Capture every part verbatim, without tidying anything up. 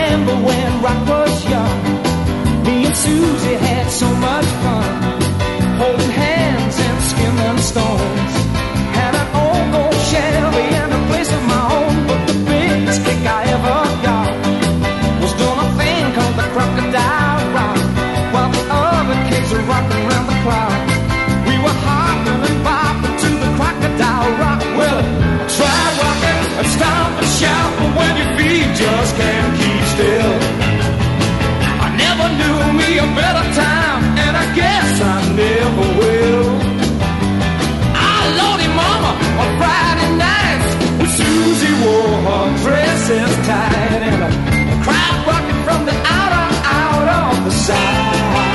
remember when Rock was young. Me and Susie had so much fun, holding hands and skimming stones. Had an old gold Chevy and a place of my own. But the biggest kick I ever got was doing a thing called the Crocodile Rock, while the other kids were rocking around the clock. We were hopping and bopping to the Crocodile Rock. Well, try rocking and stomp and shout, but when your feet just can't keep still. I never knew me a better time, and I guess I never will. I lordy mama on Friday nights when Susie wore her dresses tight, and a crowd rocking from the outer out of the side.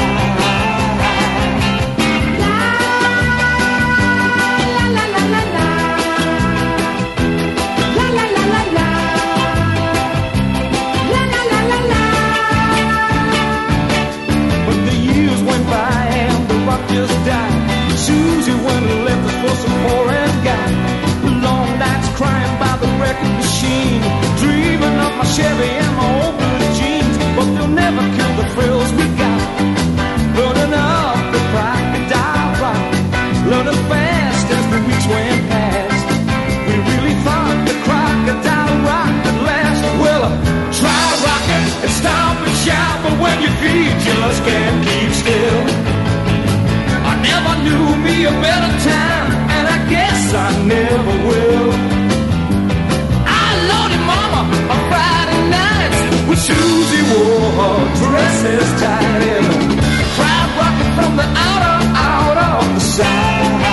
Just died. Susie went and left us for some foreign guy. Long nights crying by the record machine, dreaming of my Chevy and my old blue jeans. But they'll never kill the thrills we got, running up the Crocodile Rock, learning fast as the weeks went past. We really thought the Crocodile Rock could last. Well, uh, try rocking and stomp and shout, but when your feet just can't keep still. Never knew me a better time, and I guess I never will. I loaded mama on Friday nights when Susie wore her dresses tight, and the crowd rocking from the outer, out of the side.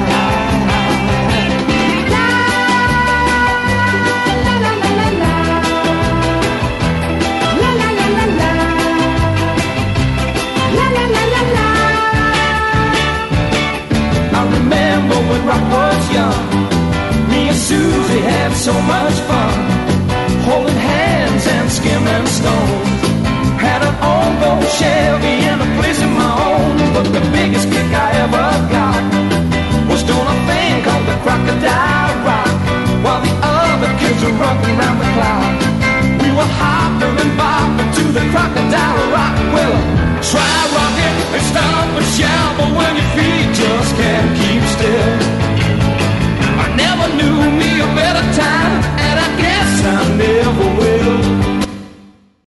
When Rock was young, me and Susie had so much fun, holding hands and skimming stones. Had an old gold Chevy and a place of my own. But the biggest kick I ever got was doing a thing called the Crocodile Rock, while the other kids were rocking